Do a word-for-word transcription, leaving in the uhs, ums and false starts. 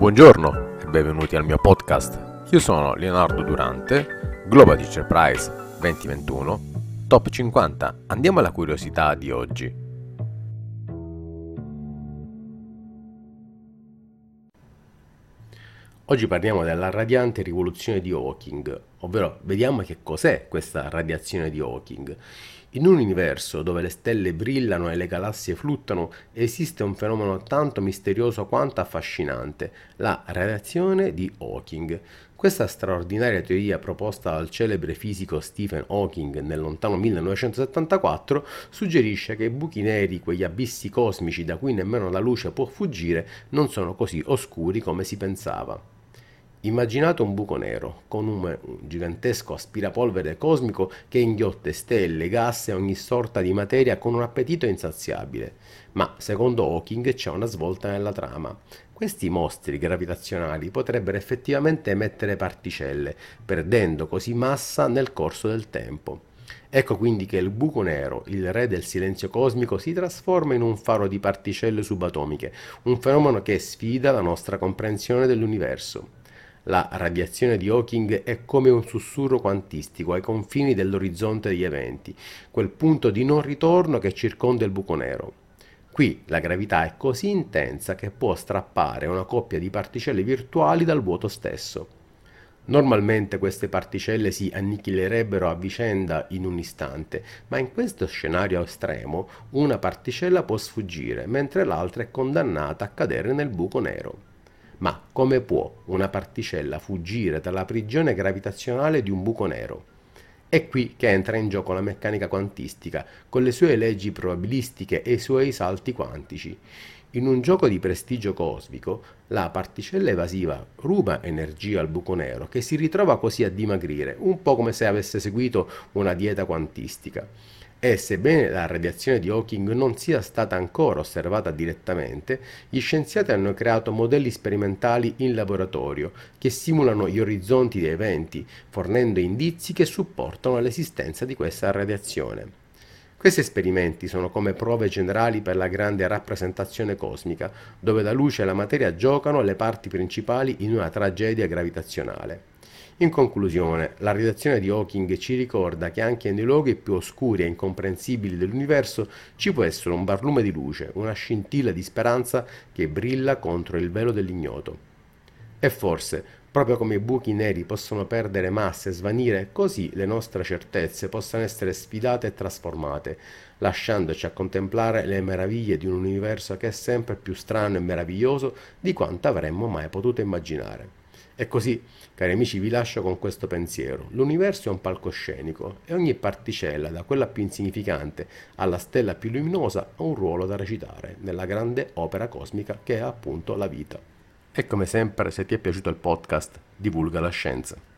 Buongiorno e benvenuti al mio podcast. Io sono Leonardo Durante, Global Teacher Prize duemilaventuno, Top cinquanta. Andiamo alla curiosità di oggi. Oggi parliamo della radiante rivoluzione di Hawking, ovvero vediamo che cos'è questa radiazione di Hawking. In un universo dove le stelle brillano e le galassie fluttuano, esiste un fenomeno tanto misterioso quanto affascinante, la radiazione di Hawking. Questa straordinaria teoria proposta dal celebre fisico Stephen Hawking nel lontano millenovecentosettantaquattro suggerisce che i buchi neri, quegli abissi cosmici da cui nemmeno la luce può fuggire, non sono così oscuri come si pensava. Immaginate un buco nero, con un gigantesco aspirapolvere cosmico che inghiotte stelle, gas e ogni sorta di materia con un appetito insaziabile. Ma, secondo Hawking, c'è una svolta nella trama. Questi mostri gravitazionali potrebbero effettivamente emettere particelle, perdendo così massa nel corso del tempo. Ecco quindi che il buco nero, il re del silenzio cosmico, si trasforma in un faro di particelle subatomiche, un fenomeno che sfida la nostra comprensione dell'universo. La radiazione di Hawking è come un sussurro quantistico ai confini dell'orizzonte degli eventi, quel punto di non ritorno che circonda il buco nero. Qui la gravità è così intensa che può strappare una coppia di particelle virtuali dal vuoto stesso. Normalmente queste particelle si annichilerebbero a vicenda in un istante, ma in questo scenario estremo una particella può sfuggire, mentre l'altra è condannata a cadere nel buco nero. Ma come può una particella fuggire dalla prigione gravitazionale di un buco nero? È qui che entra in gioco la meccanica quantistica, con le sue leggi probabilistiche e i suoi salti quantici. In un gioco di prestigio cosmico, la particella evasiva ruba energia al buco nero, che si ritrova così a dimagrire, un po' come se avesse seguito una dieta quantistica. E sebbene la radiazione di Hawking non sia stata ancora osservata direttamente, gli scienziati hanno creato modelli sperimentali in laboratorio che simulano gli orizzonti dei eventi, fornendo indizi che supportano l'esistenza di questa radiazione. Questi esperimenti sono come prove generali per la grande rappresentazione cosmica, dove la luce e la materia giocano le parti principali in una tragedia gravitazionale. In conclusione, la radiazione di Hawking ci ricorda che anche nei luoghi più oscuri e incomprensibili dell'universo ci può essere un barlume di luce, una scintilla di speranza che brilla contro il velo dell'ignoto. E forse, proprio come i buchi neri possono perdere massa e svanire, così le nostre certezze possano essere sfidate e trasformate, lasciandoci a contemplare le meraviglie di un universo che è sempre più strano e meraviglioso di quanto avremmo mai potuto immaginare. E così, cari amici, vi lascio con questo pensiero. L'universo è un palcoscenico e ogni particella, da quella più insignificante alla stella più luminosa, ha un ruolo da recitare nella grande opera cosmica che è appunto la vita. E come sempre, se ti è piaciuto il podcast, divulga la scienza.